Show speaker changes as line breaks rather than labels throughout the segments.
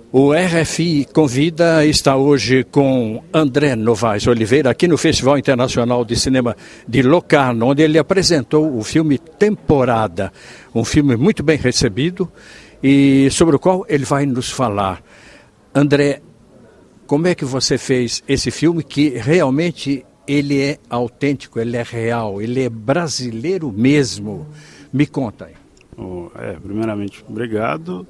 O RFI Convida está hoje com André Novaes Oliveira aqui no Festival Internacional de Cinema de Locarno, onde ele apresentou o filme Temporada, um filme muito bem recebido e sobre o qual ele vai nos falar. André, como é que você fez esse filme que realmente ele é autêntico, ele é real, ele é brasileiro mesmo? Me conta aí.
Primeiramente, obrigado.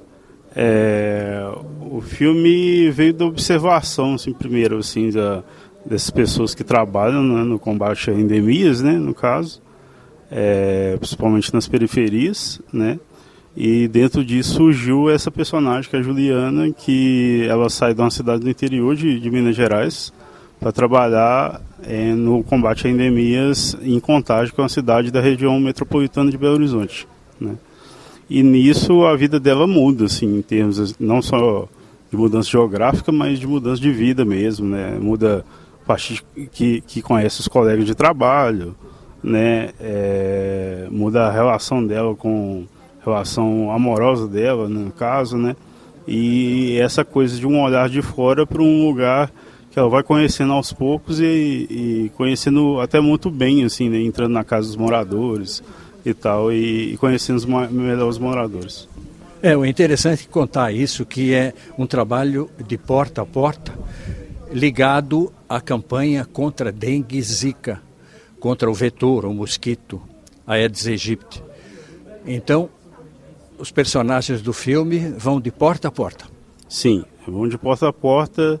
O filme veio da observação, assim, primeiro, assim, dessas pessoas que trabalham, né, no combate a endemias, né, no caso, principalmente nas periferias, né, e dentro disso surgiu essa personagem, que é a Juliana, que ela sai de uma cidade do interior de Minas Gerais para trabalhar no combate a endemias em Contagem, que é uma cidade da região metropolitana de Belo Horizonte, né. E nisso a vida dela muda, assim, em termos não só de mudança geográfica, mas de mudança de vida mesmo, né? Muda a partir que conhece os colegas de trabalho, né? Muda a relação dela a relação amorosa dela, no caso, né? E essa coisa de um olhar de fora para um lugar que ela vai conhecendo aos poucos e conhecendo até muito bem, assim, né? Entrando na casa dos moradores e tal, e conhecendo melhor os moradores.
O interessante é contar isso, que é um trabalho de porta a porta, ligado à campanha contra a dengue e zika, contra o vetor, o mosquito, a Aedes aegypti. Então, os personagens do filme vão de porta a porta.
Sim, vão de porta a porta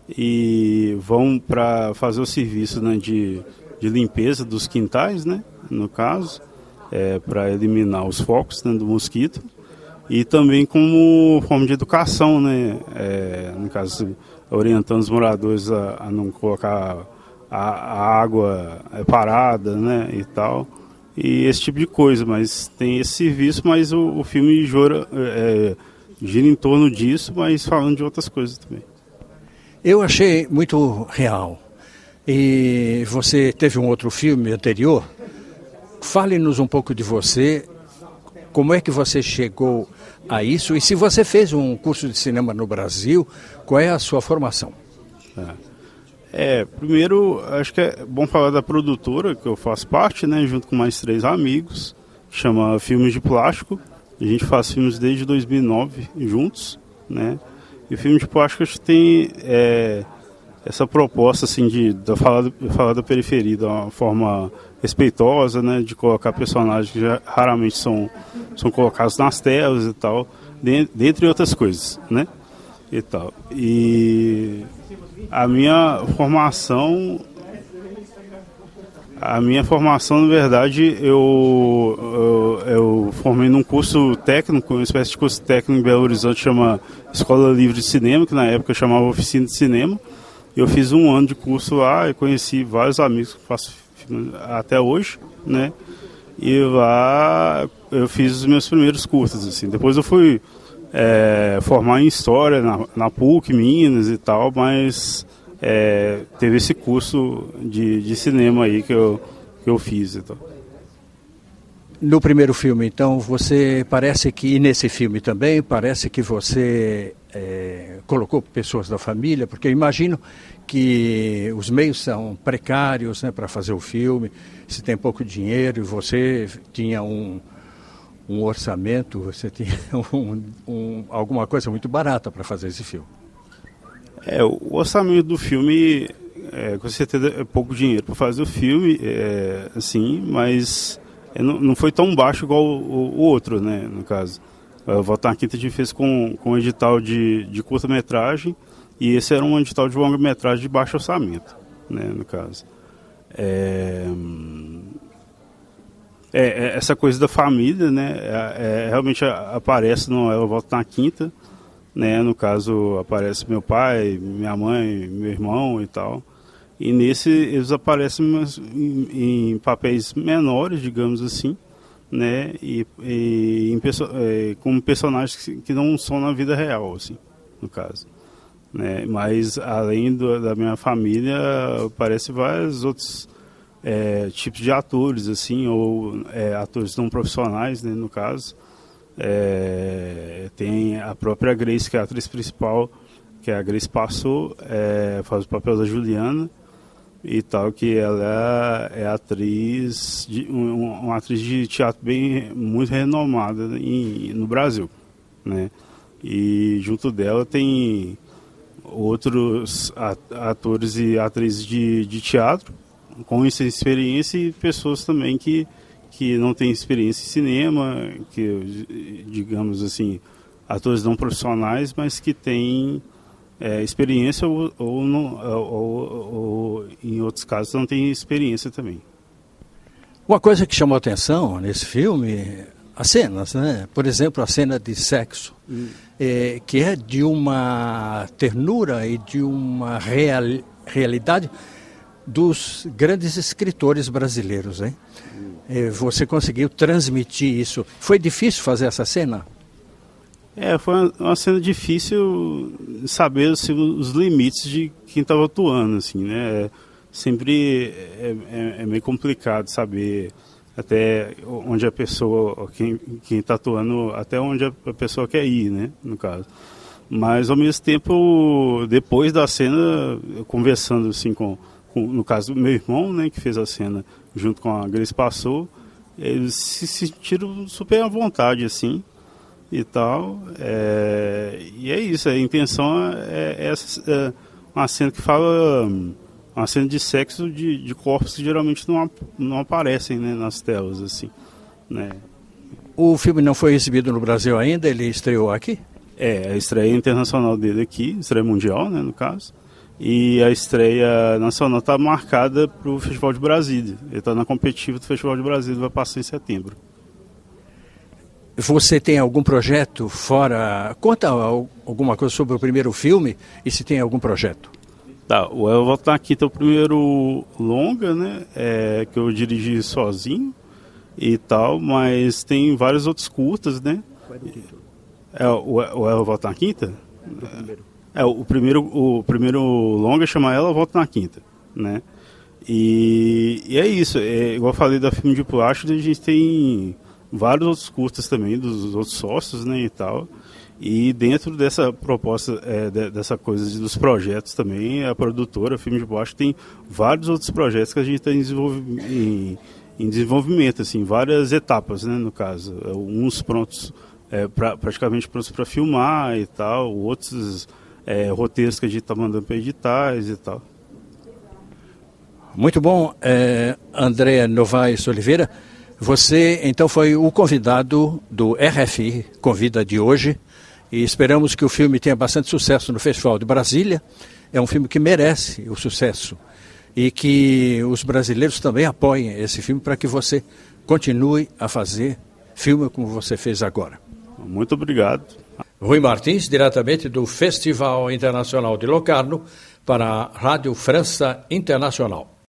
e vão para fazer o serviço, né, de limpeza dos quintais, né, no caso, para eliminar os focos, né, do mosquito, e também como forma de educação, né, no caso, orientando os moradores a não colocar a água parada, né, e tal, e esse tipo de coisa. Mas tem esse serviço, mas o filme gira em torno disso, mas falando de outras coisas também.
Eu achei muito real. E você teve um outro filme anterior? Fale-nos um pouco de você, como é que você chegou a isso e se você fez um curso de cinema no Brasil, qual é a sua formação?
Primeiro, acho que é bom falar da produtora que eu faço parte, né, junto com mais 3 amigos, que chama Filmes de Plástico. A gente faz filmes desde 2009 juntos, né, e o Filme de Plástico a gente tem essa proposta, assim, de falar da periferia de uma forma respeitosa, né, de colocar personagens que raramente são colocados nas telas e tal, dentre outras coisas, né, e tal. E a minha formação, na verdade, eu formei num curso técnico, uma espécie de curso técnico em Belo Horizonte, chama Escola Livre de Cinema, que na época chamava Oficina de Cinema. Eu fiz 1 ano de curso lá e conheci vários amigos que faço filme até hoje, né? E lá eu fiz os meus primeiros cursos, assim. Depois eu fui formar em História na PUC, Minas e tal, mas teve esse curso de cinema aí que eu fiz e tal.
No primeiro filme, então, você parece que, e nesse filme também, parece que você colocou pessoas da família, porque eu imagino que os meios são precários, né, para fazer o filme, se tem pouco dinheiro, e você tinha um orçamento, você tinha alguma coisa muito barata para fazer esse filme.
O orçamento do filme, com certeza, é pouco dinheiro para fazer o filme, assim, mas não foi tão baixo igual o outro, né, no caso. O Volta na Quinta a gente fez com um edital de curta-metragem, e esse era um edital de longa-metragem de baixo orçamento, né, no caso. Essa coisa da família, né, realmente aparece no Ela Volta na Quinta, né, no caso aparece meu pai, minha mãe, meu irmão e tal. E nesse eles aparecem em papéis menores, digamos assim, né, como personagens que não são na vida real, assim, no caso, né, mas além da minha família aparece vários outros tipos de atores, assim, ou atores não profissionais, né, no caso, Tem a própria Grace, que é a atriz principal, que é a Grace Passou, faz o papel da Juliana e tal, que ela é atriz, uma atriz de teatro muito renomada no Brasil, né? E junto dela tem outros atores e atrizes de teatro com essa experiência e pessoas também que não têm experiência em cinema, que, digamos assim, atores não profissionais, mas que têm experiência ou em outros casos não têm experiência também.
Uma coisa que chamou a atenção nesse filme, as cenas, né? Por exemplo, a cena de sexo, que é de uma ternura e de uma realidade dos grandes escritores brasileiros, hein? Você conseguiu transmitir isso. Foi difícil fazer essa cena?
Foi uma cena difícil saber assim, os limites de quem estava atuando, assim, né? Sempre é meio complicado saber até onde a pessoa, quem está atuando, até onde a pessoa quer ir, né, no caso. Mas, ao mesmo tempo, depois da cena, conversando assim no caso do meu irmão, né, que fez a cena junto com a Grace Passou, eles se sentiram super à vontade, assim, e tal. E é isso, a intenção é uma cena que fala... Uma cena de sexo de corpos que geralmente não aparecem, né, nas telas, assim, né.
O filme não foi exibido no Brasil ainda, ele estreou aqui?
A estreia internacional dele aqui, estreia mundial, né, no caso, e a estreia nacional está marcada para o Festival de Brasília. Ele está na competitiva do Festival de Brasília, vai passar em setembro.
Você tem algum projeto fora? Conta alguma coisa sobre o primeiro filme e se tem algum projeto.
O Eu Volto na Quinta é o primeiro longa, né, que eu dirigi sozinho e tal, mas tem vários outros curtas, né. O Eu Volto na Quinta? O primeiro longa chama Ela Volta na Quinta, né. E é isso, igual eu falei da Filme de Plástico, a gente tem vários outros curtas também, dos outros sócios, né, e tal. E dentro dessa proposta, dessa coisa dos projetos também, a produtora, a Filme de Plástico, tem vários outros projetos que a gente está em desenvolvimento, assim, várias etapas, né, no caso. Uns prontos, praticamente prontos para filmar e tal, outros roteiros que a gente está mandando para editais e tal.
Muito bom, André Novaes Oliveira. Você, então, foi o convidado do RFI Convida de hoje. E esperamos que o filme tenha bastante sucesso no Festival de Brasília. É um filme que merece o sucesso. E que os brasileiros também apoiem esse filme para que você continue a fazer filme como você fez agora.
Muito obrigado.
Rui Martins, diretamente do Festival Internacional de Locarno, para a Rádio França Internacional.